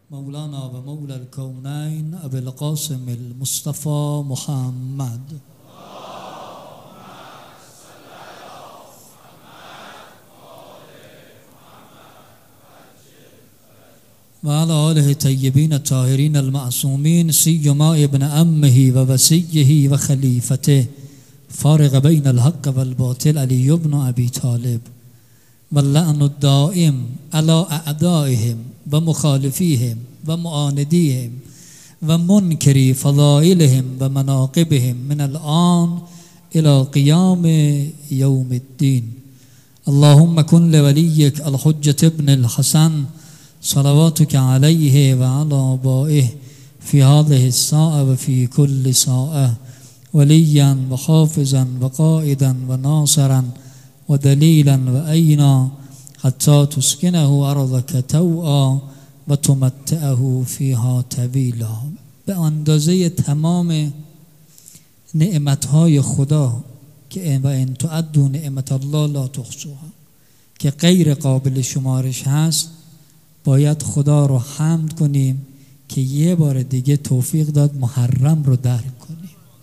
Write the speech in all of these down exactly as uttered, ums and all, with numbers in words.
مولانا و مولا الكونين أبي القاسم المصطفى محمد وعلى آله الطيبين الطاهرين المعصومين سيما ابن أمه ووصيه وخليفته فارق بين الحق والباطل علي بن أبي طالب واللعن الدائم على أعدائهم ومخالفيهم ومعانديهم ومنكري فضائلهم ومناقبهم من الآن إلى قيام يوم الدين. اللهم كن لوليك الحجة ابن الحسن صلواتك عليه وعلى آبائه في هذه الساعة وفي كل ساعة وليا وحافظا وقائدا وناصرا ودليلا وأينا حتى تسكنه أرضك توعا وتمتعه فيها طویلا. به اندازه تمام نعمتهای خدا که و ان تعدوا نعمت الله لا تحصوها که غیر قابل شمارش هست، باید خدا رو حمد کنیم که یه بار دیگه توفیق داد محرم رو درک کنیم.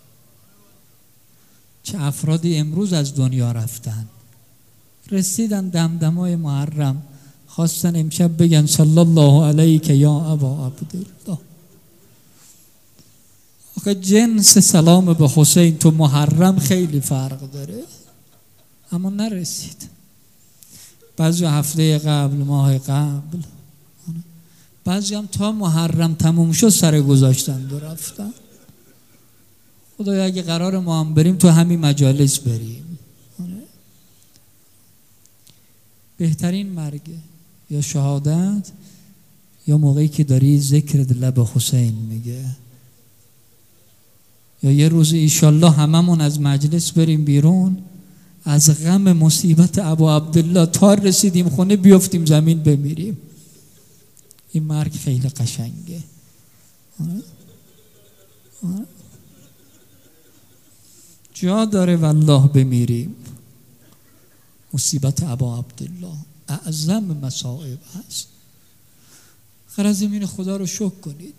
چه افرادی امروز از دنیا رفتن، رسیدن دمدمای محرم، خواستن امشب بگن صلی الله علیک یا ابا عبدالله. آخه جنس سلام به حسین تو محرم خیلی فرق داره، اما نرسید. بعضی هفته قبل، ماه قبل، بعضی هم تا محرم تموم شد سر گذاشتن و رفتن. خدایا اگه قرار ما هم بریم تو همین مجالس بریم. بهترین مرگه یا شهادت یا موقعی که داری ذکر لب حسین میگه، یا یه روز ایشالله هممون از مجلس بریم بیرون از غم مصیبت ابا عبدالله تا رسیدیم خونه بیفتیم زمین بمیریم. این مرگ خیلی قشنگه. جا داره والله بمیریم. مصیبت ابا عبدالله اعظم مصائب هست. خیر زمین خدا رو شکر کنید.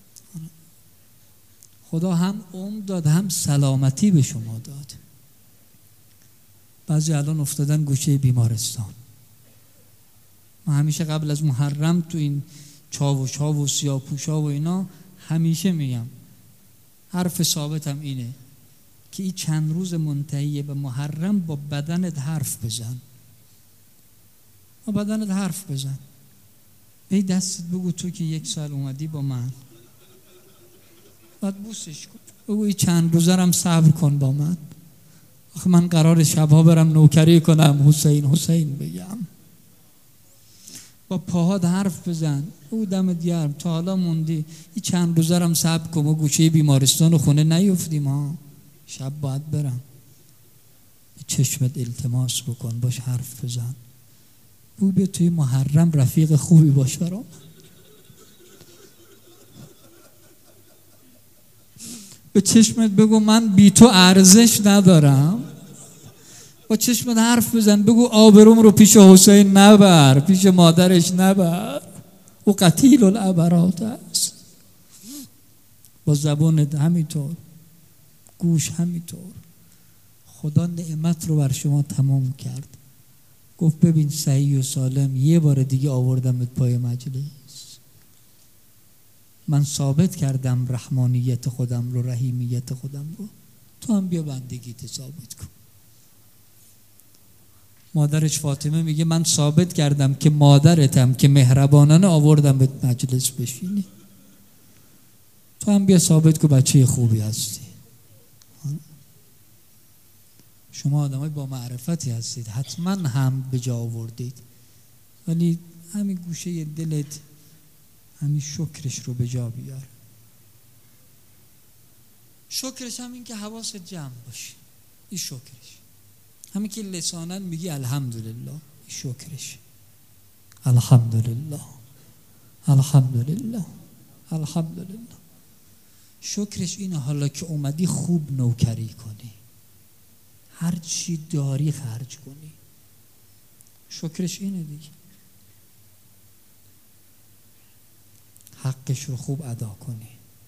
خدا هم عمر داد هم سلامتی به شما داد. بعضی الان افتادن گوشه بیمارستان. من همیشه قبل از محرم تو این چاوش‌ها و سیاه‌پوش‌ها و اینا همیشه میگم، حرف ثابتم اینه که این چند روز منتهیه به محرم با بدنت حرف بزن. با بدنت حرف بزن. ای دستت بگو تو که یک سال اومدی با من، بعد بوسش کن. بگو این چند روزه هم صبر کن با من. آخه من قرار شبها برم نوکری کنم حسین حسین بگم. با پاهات حرف بزن. او دمت گرم تا حالا موندی، این چند روزه هم صبر کن. ما گوشه بیمارستان و خونه نیفتیم ها. شب باید برم. چشمت التماس بکن، باش حرف بزن. بو به توی محرم رفیق خوبی باش برام. به چشمت بگو من بی تو ارزش ندارم. با چشمت حرف بزن. بگو آبروم رو پیش حسین نبر، پیش مادرش نبر. او قتیل العبرات است. با زبانت همینطور، گوش همینطور. خدا نعمت رو بر شما تمام کرد. گفت ببین صحیح و سالم یه بار دیگه آوردمت پای مجلس. من ثابت کردم رحمانیت خودم رو، رحیمیت خودم رو. تو هم بیا بندگیت ثابت کن. مادرش فاطمه میگه من ثابت کردم که مادرتم که مهربانانه آوردم به مجلس بشینی. تو هم بیا ثابت کن بچه خوبی هستی. شما آدمای با معرفتی هستید، حتما هم به جا آوردید، ولی همین گوشه دلت همین شکرش رو به جا بیار. شکرش هم این که حواست جمع باشه. این شکرش همین که لسانن میگی الحمدلله. این شکرش الحمدلله الحمدلله الحمدلله. شکرش اینه حالا که اومدی خوب نوکری کنی، هر چی داری خرج کنی. شکرش اینه دیگه. حقش رو خوب ادا کنی.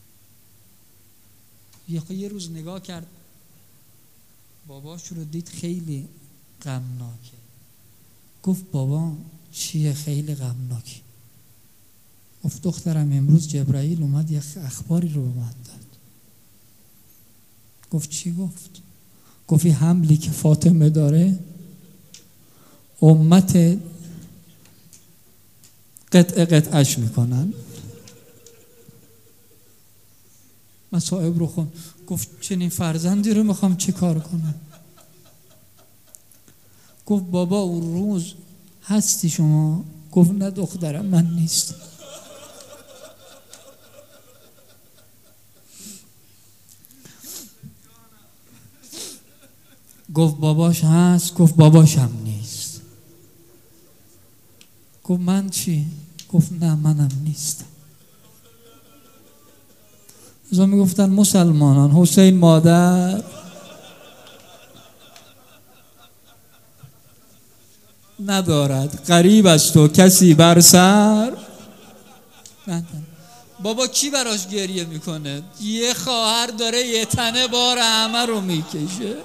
یه روز نگاه کرد باباش رو دید خیلی غمناکه. گفت بابا چیه خیلی غمناکی؟ گفت دخترم امروز جبرائیل اومد یه اخباری رو به من داد. گفت چی گفت؟ گفت این حملی که فاطمه داره امت قطع قطعش میکنن. مصائب رو خون. گفت چنین فرزندی رو میخوام چه کار کنم؟ گفت بابا اون روز هستی شما؟ گفت نه دخترم من نیست. گفت باباش هست؟ گفت باباش هم نیست. گفت من چی؟ گفت نه منم نیستم. ازا میگفتن مسلمانان حسین مادر ندارد، غریب است و کسی بر سر ندارد. بابا کی براش گریه میکنه؟ یه خواهر داره یه تنه بار همه رو میکشه.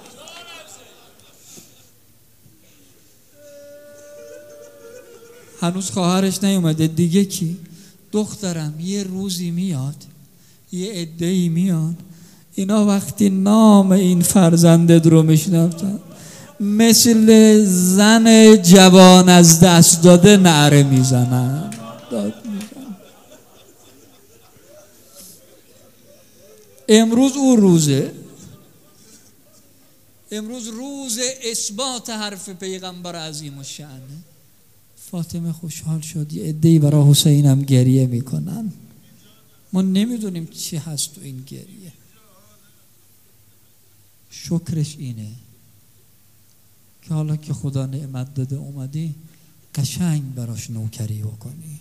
هنوز خواهرش نیومده دیگه کی؟ دخترم یه روزی میاد یه عده‌ای میاد اینا وقتی نام این فرزندت رو میشنفتن مثل زن جوان از دست داده نعره میزنن، داد میزنن. امروز اون روزه، امروز روز اثبات حرف پیغمبر عظیم الشأنه. فاطمه خوشحال شد، یه عده‌ای برای حسینم گریه میکنن. ما نمیدونیم چی هست تو این گریه. شکرش اینه که حالا که خدا نعمت داده اومدی قشنگ براش نوکری بکنی.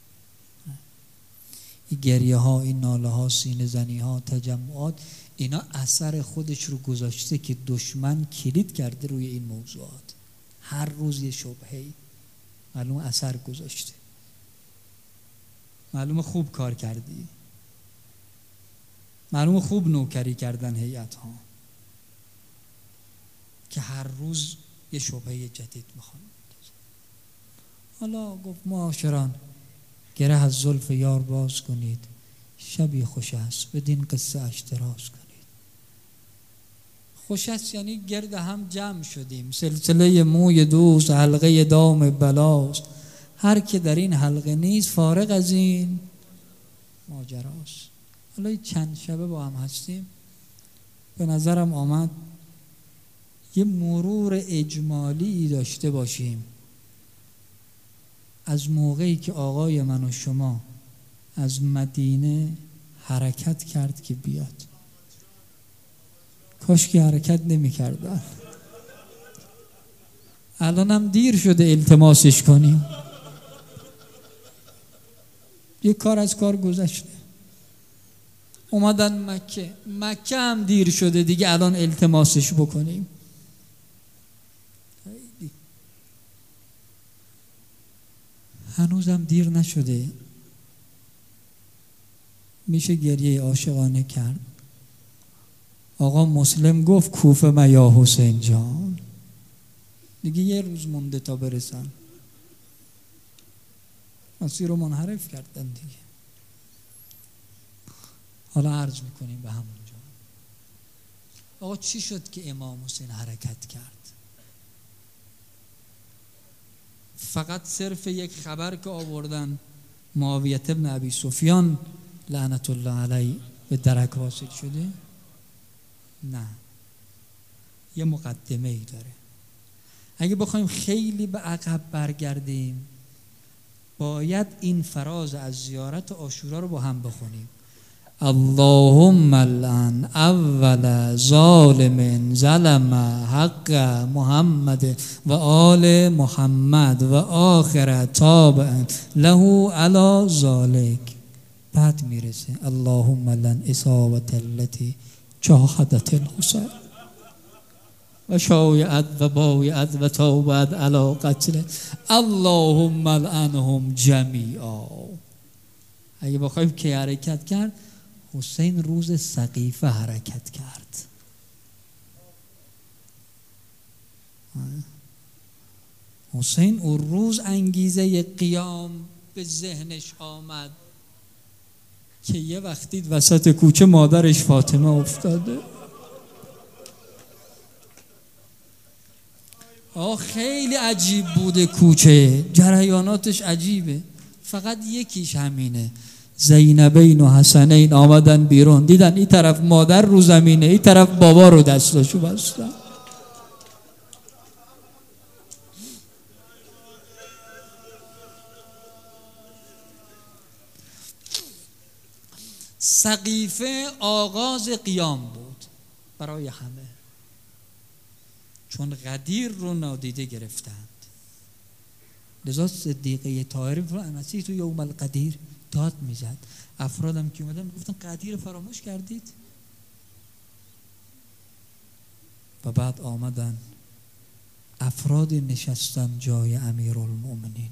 این گریه ها، این ناله ها، سینه زنی ها، تجمعات، اینا اثر خودش رو گذاشته که دشمن کلید کرده روی این موضوعات. هر روز یه شبهه‌ای معلوم اثر گذاشته، معلوم خوب کار کردی، معلوم خوب نوکری کردن هیئت ها که هر روز یه شبهه جدید میخوان. حالا گفت معاشران گره از زلف یار باز کنید، شبی خوش است بدین قصه اش دراز کنید. خوش است یعنی گرد هم جمع شدیم، سلسله موی دوست حلقه دام بلاست، هر که در این حلقه نیست فارغ از این ماجراست. حالا چند شبه با هم هستیم، به نظرم آمد یه مرور اجمالی داشته باشیم از موقعی که آقای من و شما از مدینه حرکت کرد که بیاد. کاش که حرکت نمی کردن. الان هم دیر شده التماسش کنیم. یه کار از کار گذشته. اومدن مکه، مکه هم دیر شده دیگه الان التماسش بکنیم. هنوزم دیر نشده، میشه گریه عاشقانه کرد. آقا مسلم گفت کوفه میا حسین جان، دیگه یه روز مونده تا برسن. مسیر رو منحرف کردن دیگه. حالا عرض میکنیم به همونجا. آقا چی شد که امام حسین حرکت کرد؟ فقط صرف یک خبر که آوردن معاویه ابن ابی سفیان لعنت الله علیه به درک واصل شده؟ نه، یه مقدمه ای داره. اگه بخوایم خیلی به عقب برگردیم باید این فراز از زیارت عاشورا رو با هم بخونیم. اللهم لعن اول ظالم ظلم حق محمد و آل محمد و آخر تابع له علی ذالک. بعد میرسه اللهم لعن اصابت التي جاهدت الحسین و شایعت و بایعت و توبت علی قتل اللهم لعنهم جمیعا. اگه بخوایم کی حرکت کرد، حسین روز سقیفه حرکت کرد. حسین اون روز انگیزه قیام به ذهنش آمد که یه وقتی وسط کوچه مادرش فاطمه افتاده. آه خیلی عجیب بوده کوچه، جریاناتش عجیبه. فقط یکیش همینه، زینبین و حسنین آمدن بیرون، دیدن این طرف مادر رو زمینه، این طرف بابا رو دستاشو بستن. سقیفه آغاز قیام بود برای همه، چون غدیر رو نادیده گرفتند. لذا صدیقه طاهره فرانسی تو یوم القدیر داد میزد. افرادم که اومدن گفتن قدیر فراموش کردید؟ و بعد آمدن افراد نشستن جای امیرالمؤمنین.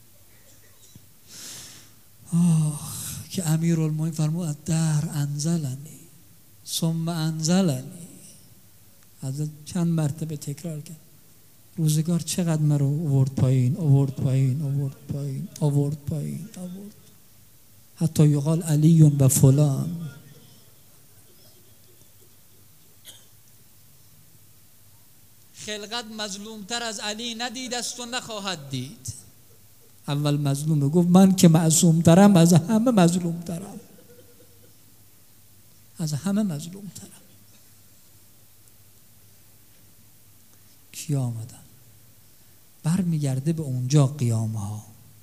آه که امیرالمؤمنین فرمود در انزلنی ثم انزلنی. حضرت چند مرتبه تکرار کرد روزگار چقدر مرا آورد پایین آورد پایین آورد پایین آورد پایین آورد، حتی یقال علی و فلان. خلقت مظلومتر از علی ندید است و نخواهد دید. اول مظلومه، گفت من که معصومترم از همه مظلومترم، از همه مظلومترم. کی آمدن؟ برمیگرده به اونجا قیامه ها.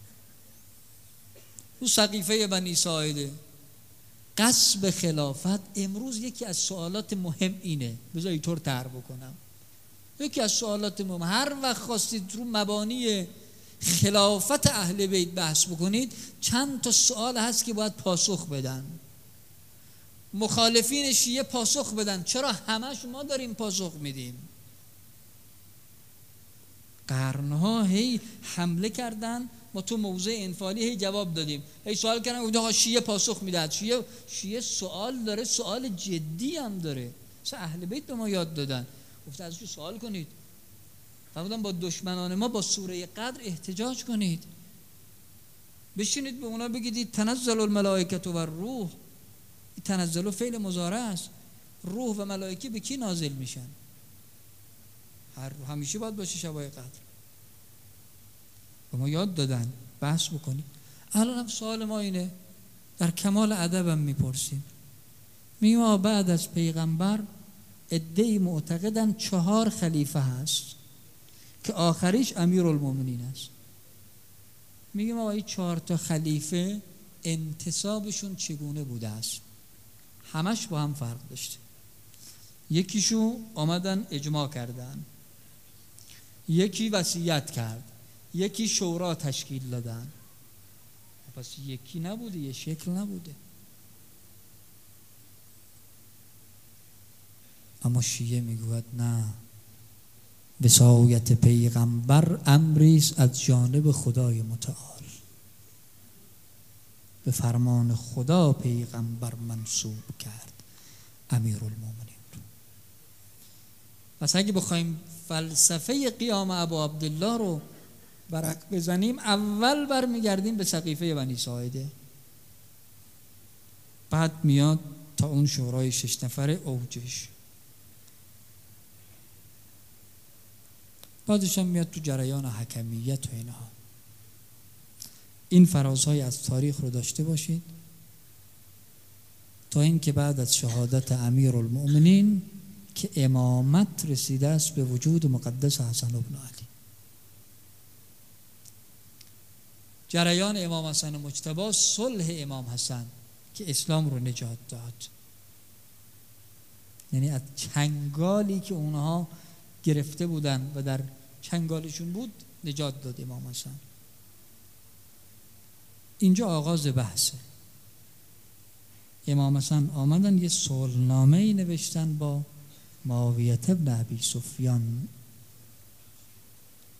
تو سقیفه بنی ساعده غصب خلافت. امروز یکی از سوالات مهم اینه، بذار اینطور طرح بکنم. یکی از سوالات مهم، هر وقت خواستید رو مبانی خلافت اهل بیت بحث بکنید، چند تا سوال هست که باید پاسخ بدن. مخالفین شیعه پاسخ بدن، چرا همش ما داریم پاسخ میدیم؟ قرنها هی حمله کردن، ما تو موضع انفعالی هی جواب دادیم، هی سوال کردن، گفتن شیعه پاسخ میداد. شیعه شیعه سوال داره، سوال جدی هم داره. مثلا اهل بیت به ما یاد دادن، گفت ازش سوال کنید، فرمودن با دشمنان ما با سوره قدر احتجاج کنید، بشینید به اونا بگید تنزل الملائکه و الروح. تنزل فعل مضارع است، روح و ملائکه به کی نازل میشن؟ هر همیشه باید باشه شبای قدر. به ما یاد دادن بحث بکنید. الان هم سوال ما اینه، در کمال ادبم میپرسیم، میگیم بعد از پیغمبر عده‌ای معتقدن چهار خلیفه هست که آخریش امیرالمومنین است. میگیم آقا این چهار تا خلیفه انتصابشون چگونه بوده است؟ همش با هم فرق داشته. یکیشو آمدن اجماع کردن، یکی وصیت کرد، یکی شورا تشکیل دادن. پس یکی نبوده، یه شکل نبوده. اما شیعه میگوید نه، وصایت پیغمبر امری است از جانب خدای متعال، به فرمان خدا پیغمبر منصوب کرد امیرالمومنین رو. پس اگه بخوایم فلسفه قیام ابو عبدالله رو برق بزنیم، اول برمیگردیم به سقیفه بنی ساعده، بعد میاد تا اون شورای شش نفره اوجش، بعدش هم میاد تو جریان حکمیت و اینها. این فرازهای از تاریخ رو داشته باشید تا اینکه بعد از شهادت امیرالمؤمنین که امامت رسیده است به وجود مقدس حسن بن علی، جریان امام حسن مجتبی، صلح امام حسن که اسلام رو نجات داد، یعنی از چنگالی که اونها گرفته بودن و در چنگالشون بود نجات داد امام حسن. اینجا آغاز بحثه. امام حسن آمدن یه صلحنامه‌ای نوشتن با معاویه ابن ابی سفیان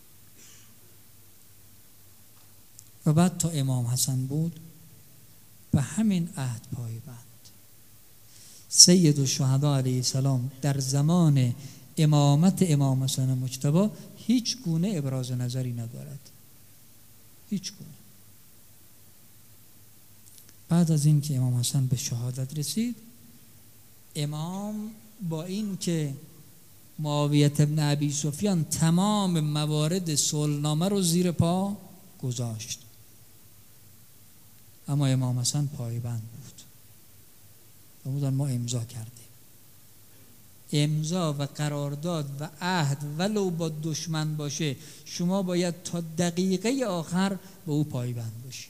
و بعد تا امام حسن بود به همین عهد پایبند. سید الشهدا علیه السلام در زمان امامت امام حسن مجتبی هیچ گونه ابراز نظری ندارد، هیچ گونه. بعد از این که امام حسن به شهادت رسید، امام با این که معاویه ابن ابی سفیان تمام موارد صلحنامه رو زیر پا گذاشت، اما امام حسن پایبند بود. فرمودن ما امضا کردیم. امضا و قرارداد و عهد ولو با دشمن باشه، شما باید تا دقیقه آخر به او پایبند باشی.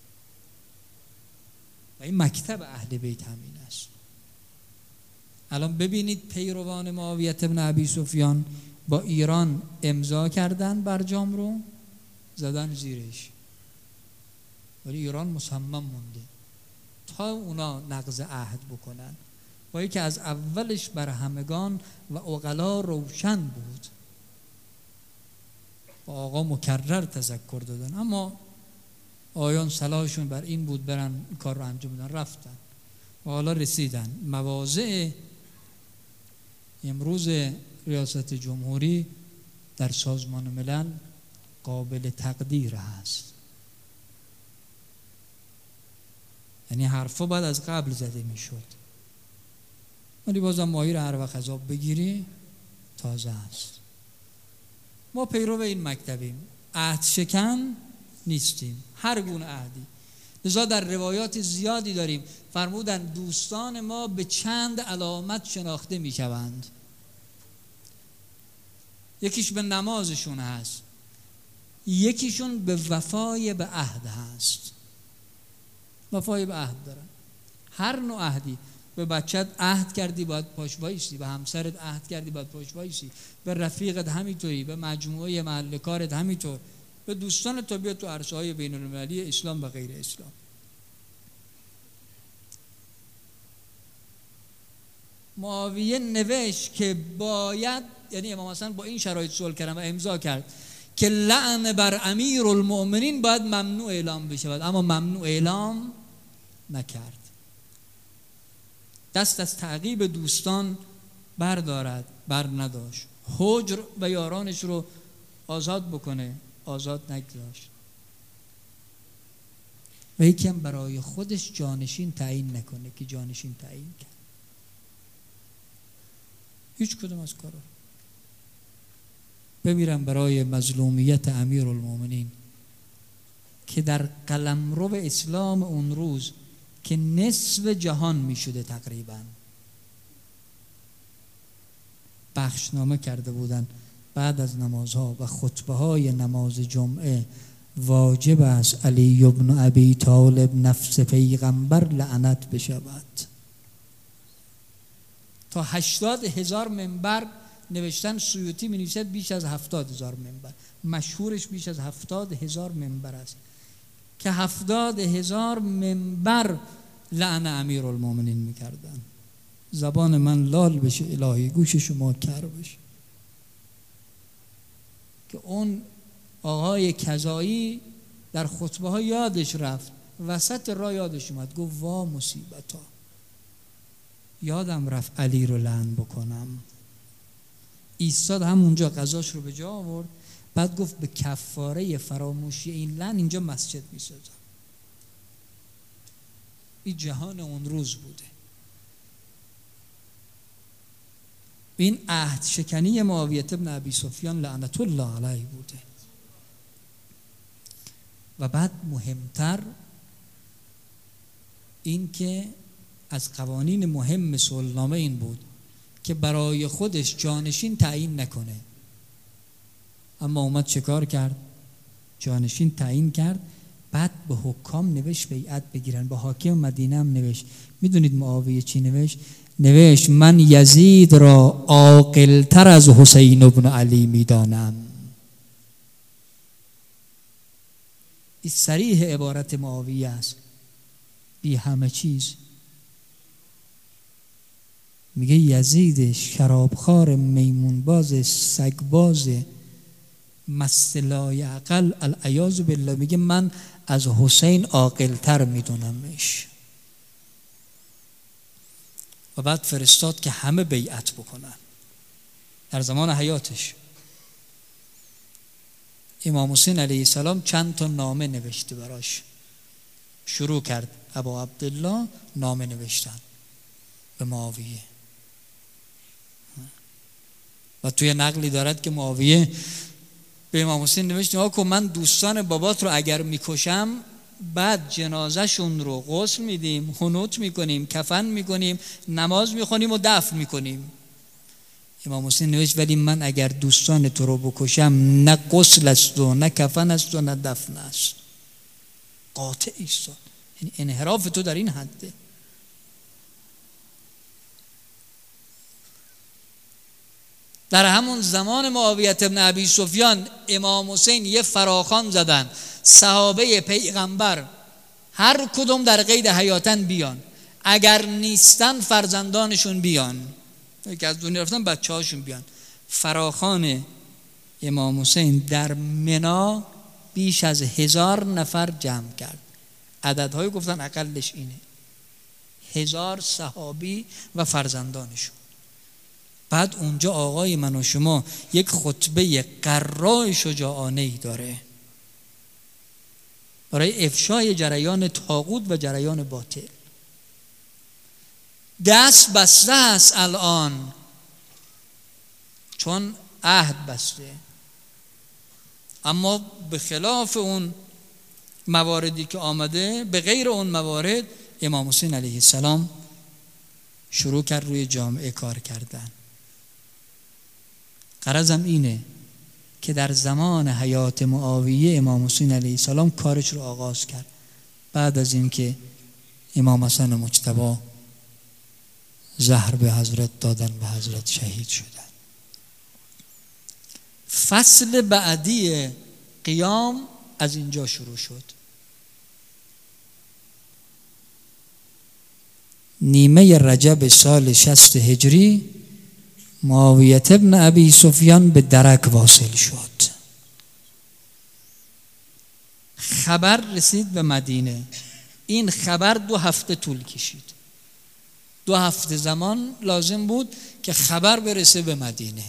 و این مکتب اهل بیت همین است. الان ببینید پیروان معاویه ابن ابی سفیان با ایران امضا کردن برجام رو، زدن زیرش، ولی ایران مصمم مونده تا اونا نقض عهد بکنن، با اینکه از اولش بر همگان و عقلا روشن بود، با آقا مکرر تذکر دادن، اما آیان صلاحشون بر این بود برن این کار رو انجام بدن، رفتن و حالا رسیدن. مواضع امروز ریاست جمهوری در سازمان ملل قابل تقدیر هست. یعنی حرفا باید از قبل زده میشد، ولی بازم ماهی رو هر وقت عذاب بگیری تازه است. ما پیرو این مکتبیم، عهد شکن نیستیم، هر گونه عهدی. لذا در روایات زیادی داریم فرمودن دوستان ما به چند علامت شناخته می شوند. یکیش به نمازشون هست، یکیشون به وفای به عهد هست. وفای به عهد دارن، هر نوع عهدی. به بچت عهد کردی باید پاش وایسی، به همسرت عهد کردی باید پاش وایسی، به رفیقت همینطوری، به مجموعه محل کارت همینطور، به دوستانت تا بیاد تو عرصه‌های بین‌المللی اسلام و غیر اسلام. معاویه نوشت که باید، یعنی امام حسن با این شرایط صلح کردن و امضا کرد که لعن بر امیر المؤمنین باید ممنوع اعلام بشود، اما ممنوع اعلام نکرد. دست از تعقیب دوستان بردارد، بر نداشت. هجر و یارانش رو آزاد بکنه، آزاد نگذاشت. و یکم برای خودش جانشین تعیین نکنه که جانشین تعیین کرد. هیچ کدوم از کارا. بمیرم برای مظلومیت امیرالمومنین که در قلمرو اسلام اون روز که نصف جهان می شده تقریبا بخشنامه کرده بودن بعد از نمازها و خطبه های نماز جمعه واجب است علی ابن ابی طالب نفس پیغمبر لعنت بشود. تا هشتاد هزار منبر نوشتن، سیوطی می نویسد بیش از هفتاد هزار منبر، مشهورش بیش از هفتاد هزار منبر است که هفتاد هزار منبر لعن امیرالمومنین می کردن. زبان من لال بشه الهی، گوش شما کر بشه که اون آقای کذایی در خطبه ها یادش رفت، وسط راه یادش اومد، گفت وا مصیبتا، یادم رفت علی رو لعن بکنم. ایستاد همونجا قضاش رو به جا آورد، بعد گفت به کفاره فراموشی این لعن اینجا مسجد میسازم. این جهان اون روز بوده. این عهد شکنی معاویه ابن ابی سفیان لعنت الله علیه بوده. و بعد مهمتر این که از قوانین مهم صلحنامه این بود که برای خودش جانشین تعیین نکنه، اما اومد چه کار کرد؟ جانشین تعیین کرد. بعد به حکام نوشت بیعت بگیرن، به حاکم مدینه هم نوشت. میدونید معاویه چی نوشت؟ نوشت من یزید را عاقل‌تر از حسین ابن علی میدانم. این صریح عبارت معاویه است، بی همه چیز. میگه یزید شرابخوار میمونباز سگباز مستلای عقل العیاذ بالله، میگه من از حسین عاقل‌تر میدونمش. و بعد فرستاد که همه بیعت بکنن در زمان حیاتش. امام حسین علیه السلام چند تا نامه نوشته براش، شروع کرد ابا عبدالله نامه نوشتن به معاویه و توی نقلی دارد که معاویه به امام حسین نوشت نگاه کن من دوستان بابات رو اگر میکشم بعد جنازهشون رو غسل میدیم، حنوط میکنیم، کفن میکنیم، نماز میخونیم و دفن میکنیم. امام حسین نوشت ولی من اگر دوستان تو رو بکشم نه غسل است و نه کفن است و نه دفن است. قاطع ایستاد، یعنی انحراف تو در این حده. در همون زمان معاویه ابن ابی سفیان امام حسین یه فراخوان زدن صحابه پیغمبر هر کدوم در قید حیاتن بیان، اگر نیستن فرزندانشون بیان، یکی از دنیا رفتن بچه هاشون بیان. فراخوان امام حسین در منی بیش از هزار نفر جمع کرد. عددهای گفتن اقلش اینه، هزار صحابی و فرزندانشون. بعد اونجا آقای من و شما یک خطبه قراء شجاعانه‌ای داره برای افشای جریان طاغوت و جریان باطل. دست بسته است الان چون عهد بسته، اما به خلاف اون مواردی که آمده، به غیر اون موارد امام حسین علیه السلام شروع کرد روی جامعه کار کردن. غرضم اینه که در زمان حیات معاویه امام حسین علیه السلام کارش رو آغاز کرد بعد از اینکه امام حسن مجتبی زهر به حضرت دادن و حضرت شهید شدن. فصل بعدی قیام از اینجا شروع شد. نیمه رجب سال شصت هجری معاویه ابن ابی سفیان به درک واصل شد. خبر رسید به مدینه. این خبر دو هفته طول کشید. دو هفته زمان لازم بود که خبر برسه به مدینه.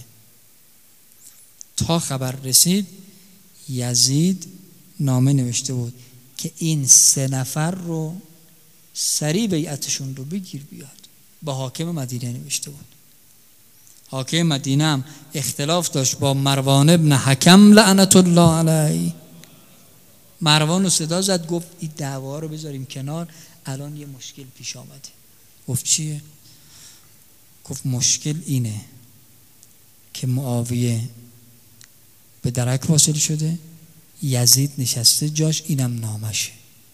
تا خبر رسید یزید نامه نوشته بود که این سه نفر رو سریع بیعتشون رو بگیر بیاد. با حاکم مدینه نوشته بود. حاکم مدینه هم اختلاف داشت با مروان ابن حکم لعنت الله علیه. مروان رو صدا زد گفت این دعوا رو بذاریم کنار، الان یه مشکل پیش آمده. گفت چیه؟ گفت مشکل اینه که معاویه به درک واصل شده، یزید نشسته جاش، اینم نامشه.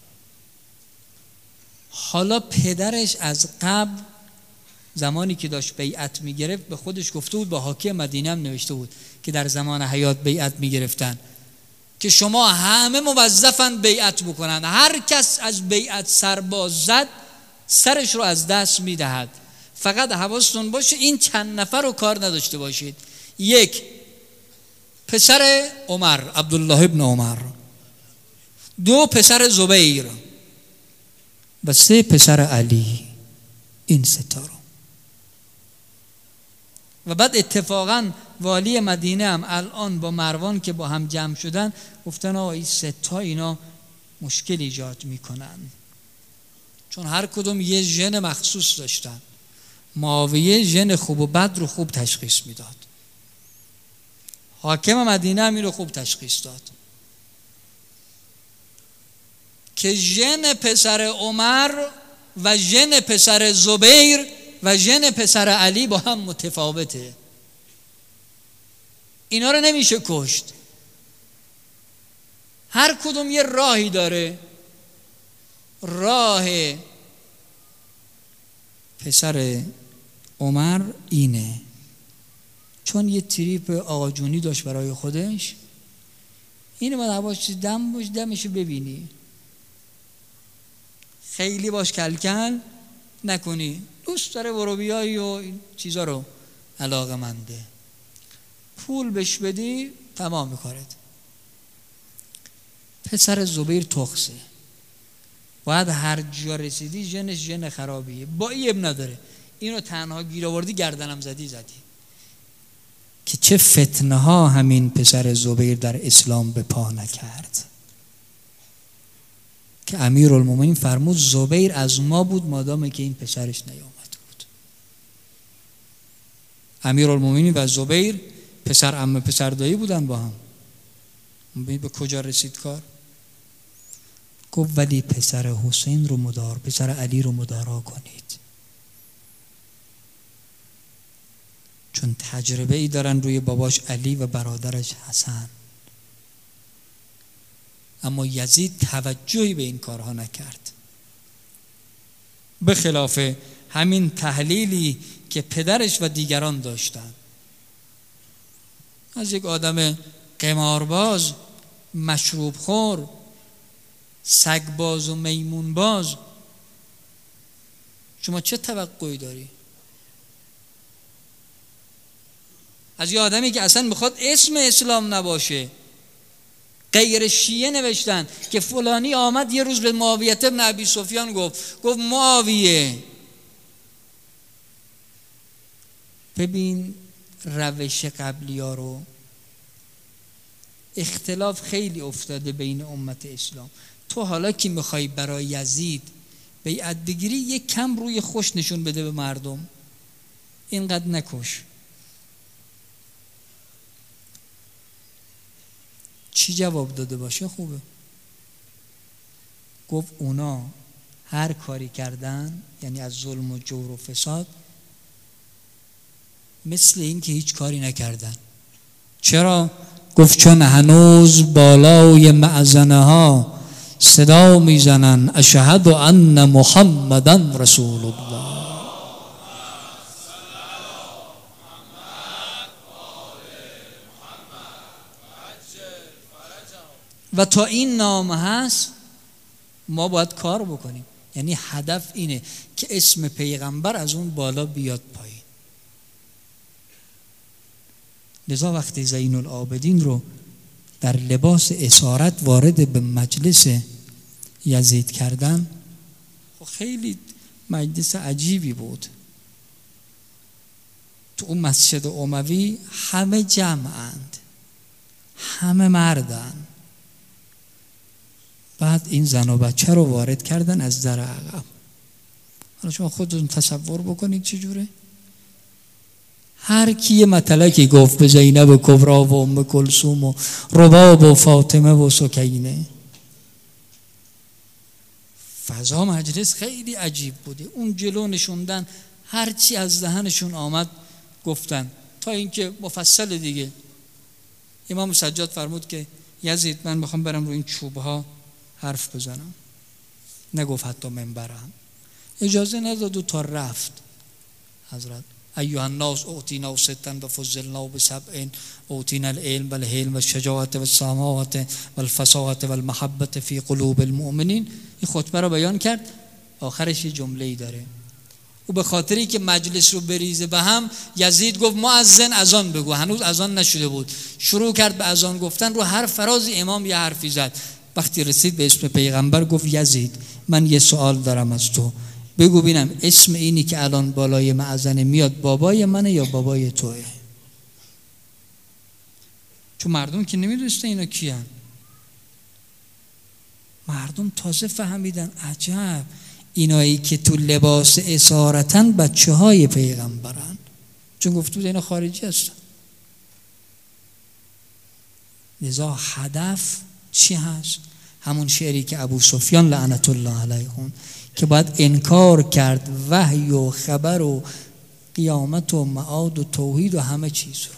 حالا پدرش از قبل زمانی که داشت بیعت میگرفت به خودش گفته بود، با حاکم مدینه هم نوشته بود که در زمان حیات بیعت میگرفتن که شما همه موظفن بیعت بکنن، هر کس از بیعت سرباز زد سرش رو از دست میدهد. فقط حواستون باشه این چند نفر رو کار نداشته باشید. یک، پسر عمر عبدالله ابن عمر، دو پسر زبیر و سه پسر علی. این ستا رو. و بعد اتفاقا والی مدینه هم الان با مروان که با هم جمع شدن گفتن آقا این ستا اینا مشکل ایجاد میکنن، چون هر کدوم یه ژن مخصوص داشتن. معاویه ژن خوب و بد رو خوب تشخیص میداد، حاکم مدینه هم این رو خوب تشخیص داد که ژن پسر عمر و ژن پسر زبیر و ژن پسر علی با هم متفاوته. اینا رو نمیشه کشت. هر کدوم یه راهی داره. راه پسر عمر اینه، چون یه تریپ آقاجونی داشت برای خودش، اینو باید حواست دم باش دمشو ببینی، خیلی باش کلکل نکنی. دوست داره وروبیایی و این چیزا رو علاقه منده، پول بش بدی تمام میکارد. پسر زبیر تخصه، باید هر جا رسیدی ژنش ژن خرابیه، با ایب نداره. اینو تنها گیر آوردی گردنم زدی زدی. که چه فتنه ها همین پسر زبیر در اسلام به پا نکرد که امیرالمومنین فرمود زبیر از ما بود مادامی که این پسرش نیامد بود. امیرالمومنین و زبیر پسر عمه پسر دایی بودن با هم. به کجا رسید کار؟ گفت ولی پسر حسین رو مدار پسر علی رو مدارا کنید، چون تجربه ای دارن روی باباش علی و برادرش حسن. اما یزید توجهی به این کارها نکرد، به خلاف همین تحلیلی که پدرش و دیگران داشتند. از یک آدم قمارباز، مشروب خور، سگباز و میمون باز شما چه توقعی داری؟ از یه آدمی که اصلا میخواد اسم اسلام نباشه، غیر شیعه نوشتن که فلانی آمد یه روز به معاویه بن ابی سفیان گفت گفت معاویه، ببین روش قبلی ها رو، اختلاف خیلی افتاده بین امت اسلام. تو حالا که میخوای برای یزید بیعت بگیری یک کم روی خوش نشون بده به مردم، اینقدر نکش. چی جواب داده باشه خوبه؟ گفت اونا هر کاری کردن، یعنی از ظلم و جور و فساد، مثل این که هیچ کاری نکردن. چرا؟ گفت چون هنوز بالای معزنه ها صدا میزنن اشهد ان محمدن رسول الله. و تا این نام هست ما باید کار بکنیم. یعنی هدف اینه که اسم پیغمبر از اون بالا بیاد پایین. لذا وقتی زین العابدین رو در لباس اسارت وارد به مجلس یزید کردن، خیلی مجلس عجیبی بود. تو اون مسجد اموی همه جمعند، همه مردن. بعد این زن و بچه رو وارد کردن از در عقب. حالا شما خودتون تصور بکنید چجوره؟ هر کی مطلقی گفت به زینب کبری و ام کلثوم و رباب و فاطمه و سکینه. فضا مجلس خیلی عجیب بوده. اون جلو نشوندن، هر چی از دهنشون آمد گفتن، تا اینکه مفصل دیگه امام سجاد فرمود که یزید من میخوام برم روی این چوبها حرف بزنم. نگفت حتی منبرم، اجازه نداد تا رفت. حضرت ایها الناس اعطینا ستا و فضلنا بسبع اعطینا العلم و الحلم و الشجاعة و السماحة و الفصاحة و المحبة فی قلوب المؤمنین. این خطبه رو بیان کرد، آخرش یه جمله‌ای داره. او به خاطری که مجلس رو بریزه به هم، یزید گفت مؤذن اذان بگو. هنوز اذان نشده بود، شروع کرد به اذان گفتن. رو هر فرازی امام یه حرفی زد. وقتی رسید به اسم پیغمبر گفت یزید من یه سوال دارم از تو، بگو بینم اسم اینی که الان بالای معزنه میاد بابای منه یا بابای توه؟ چون مردم که نمیدونستن اینا کیان. مردم تازه فهمیدن عجب اینایی که تو لباس اسارتن بچه های پیغمبرن، چون گفت بود اینا خارجی هستن. لذا هدف چی هست؟ همون شعری که ابو سفیان لعنت الله علیه خوند که باید انکار کرد وحی و خبر و قیامت و معاد و توحید و همه چیز رو.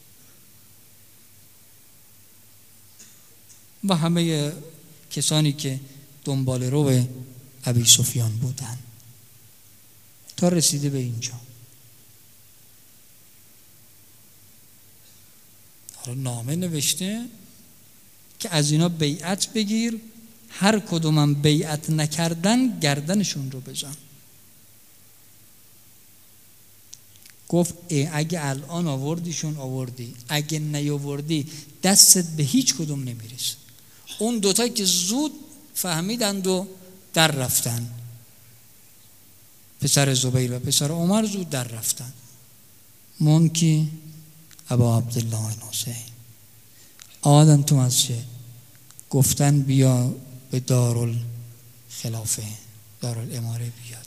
و همه کسانی که دنبال رو ابی سفیان بودن تا رسیده به اینجا. حالا نامه نوشته که از اینا بیعت بگیر، هر کدومم بیعت نکردن گردنشون رو بزن. گفت اگه الان آوردیشون آوردی، اگه نیاوردی دستت به هیچ کدوم نمیرسه. اون دوتا که زود فهمیدند و در رفتن. پسر زبیر و پسر عمر زود در رفتن. مون کی؟ ابا عبدالله حسین. آمدن تو مسجد، گفتن بیا به دارالخلافه، دارالاماره بیاد.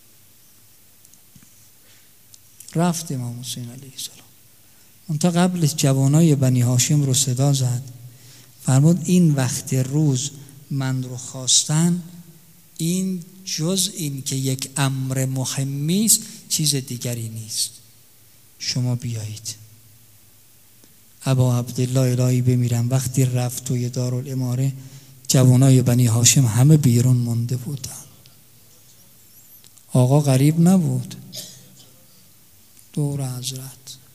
رفت امام حسین علیه السلام. اون تا قبلش جوانای بنی هاشم رو صدا زد، فرمود این وقت روز من رو خواستن، این جز این که یک امر مهمی است، چیز دیگری نیست، شما بیایید. ابا عبدالله الهی بمیرم وقتی رفت توی دارالاماره، جوانای بنی هاشم همه بیرون مونده بودن. آقا غریب نبود دور حضرت.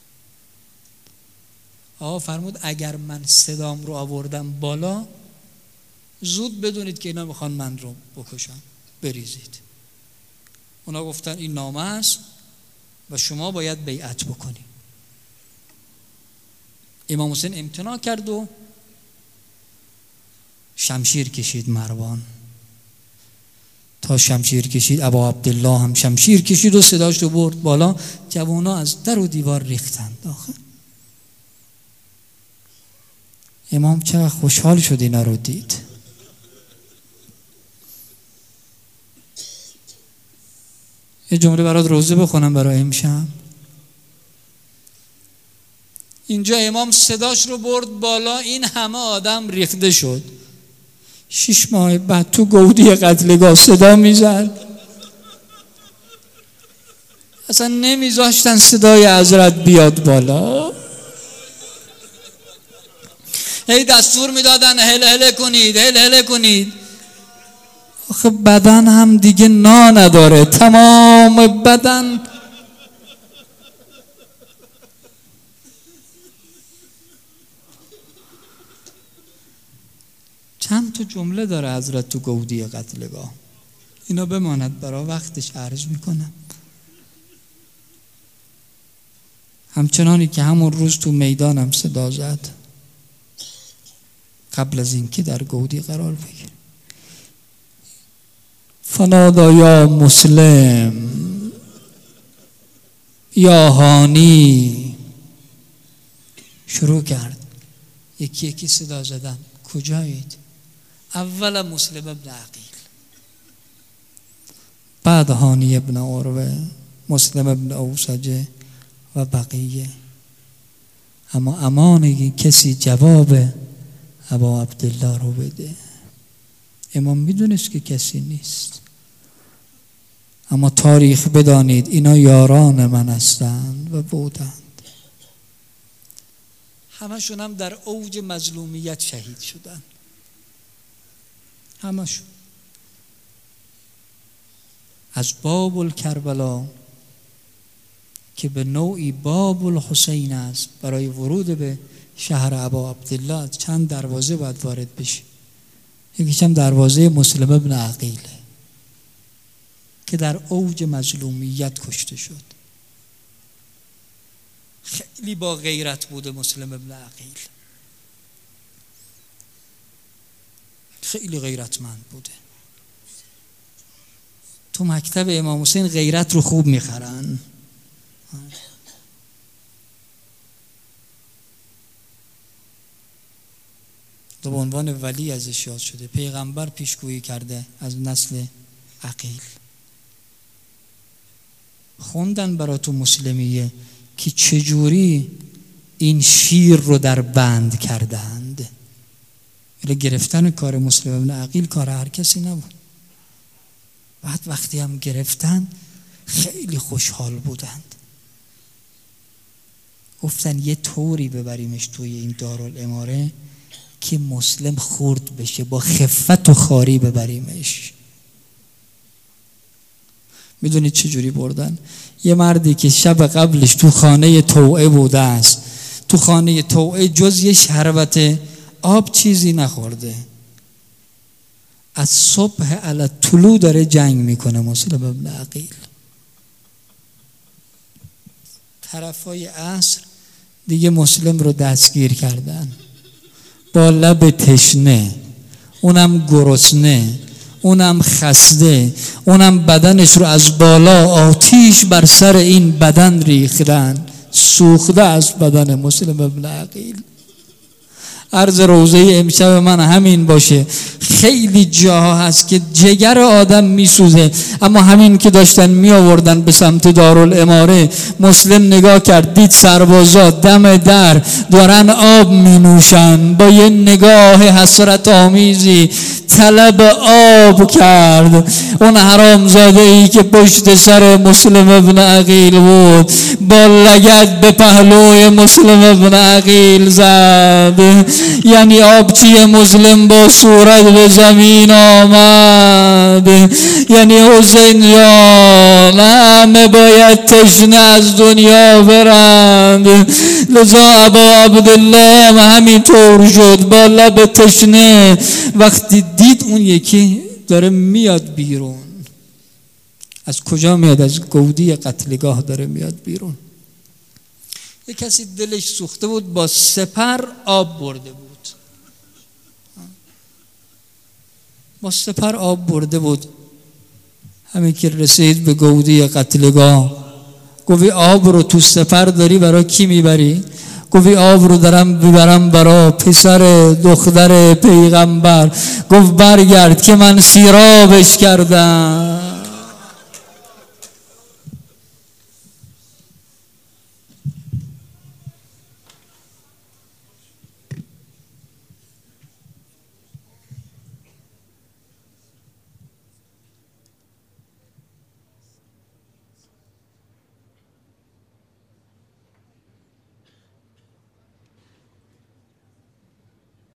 آقا فرمود اگر من صدام رو آوردم بالا، زود بدونید که اینا میخوان من رو بکشن، بریزید. اونا گفتن این نامه است و شما باید بیعت بکنید. امام حسین امتناع کرد و شمشیر کشید مروان. تا شمشیر کشید ابا عبدالله هم شمشیر کشید و صداش رو برد بالا. جوانا از در و دیوار ریختند داخل. امام چقدر خوشحال شد اینا رو دید. یه جمله برات روزه بخونم برای امشب. اینجا امام صداش رو برد بالا، این همه آدم ریخته شد. شش ماه بعد تو گودی قتلگاه صدا میزد، اصلا نمیذاشتن صدای حضرت بیاد بالا. هی دستور میدادن هل هل کنید، هل هل کنید. آخه بدن هم دیگه نا نداره، تمام بدن. چند تا جمله داره حضرت تو گودی قتلگاه، اینا بماند برای وقتش عرض میکنم. همچنانی که همون روز تو میدانم صدا زد قبل از اینکه در گودی قرار بگیره. فنادا یا مسلم یا هانی. شروع کرد یکی یکی صدا زدن. کجایید؟ اول مسلم ابن عقیل، بعد هانی ابن عروه، مسلم ابن اوسجه و بقیه. اما امانه کسی جواب ابا عبدالله رو بده. امام میدونست که کسی نیست، اما تاریخ بدانید اینا یاران من هستند و بودند. همشون هم در اوج مظلومیت شهید شدن، همشون. از باب الکربلا که به نوعی باب الحسین است، برای ورود به شهر ابا عبدالله چند دروازه باید وارد بشی. یکیش هم دروازه مسلم ابن عقیله که در اوج مظلومیت کشته شد. خیلی با غیرت بوده مسلم ابن عقیل، خیلی غیرتمند بوده. تو مکتب امام حسین غیرت رو خوب میخرن. به عنوان ولی ازش یاد شده. پیغمبر پیشگویی کرده از نسل عقیل. خوندن برا تو مسلمیه که چجوری این شیر رو در بند کردند. ولی گرفتن کار مسلم ابن عقیل کار هر کسی نبود. بعد وقتی هم گرفتن خیلی خوشحال بودند. گفتن یه طوری ببریمش توی این دارالاماره که مسلم خورد بشه، با خفت و خاری ببریمش. میدونید چجوری بردن؟ یه مردی که شب قبلش تو خانه توعه بوده است، تو خانه توعه جز یه شربت آب چیزی نخورده، از صبح علی طلوع داره جنگ میکنه مسلم ابن عقیل. طرفای عصر دیگه مسلم رو دستگیر کردن با لب تشنه، اونم گرسنه، اونم خسته، اونم بدنش رو از بالا آتیش بر سر این بدن ریختن، سوخته از بدن مسلم ابن عقیل. عرض روزه امشب من همین باشه. خیلی جاها هست که جگر آدم میسوزه، اما همین که داشتن می آوردن به سمت دارالاماره، مسلم نگاه کرد دید سربازا دم در دارن آب می نوشن، با یه نگاه حسرت آمیزی طلب آب کرد. اون حرامزاده ای که پشت سر مسلم ابن عقیل بود با لگد به پهلوی مسلم ابن عقیل زد، یعنی آبچی مسلم با صورت به زمین آمد. یعنی حسین جان همه باید تشنه از دنیا برند، لذا ابا عبدالله هم همینطور شد، با لب تشنه. وقتی دید اون یکی داره میاد بیرون، از کجا میاد؟ از گودی قتلگاه داره میاد بیرون. یک کسی دلش سوخته بود، با سپر آب برده بود، با سپر آب برده بود. همین که رسید به گودی قتلگاه گفت آب رو تو سپر داری برای کی میبری؟ گفت آب رو دارم ببرم برای پسر دختر پیغمبر. گفت برگرد که من سیرابش کردم.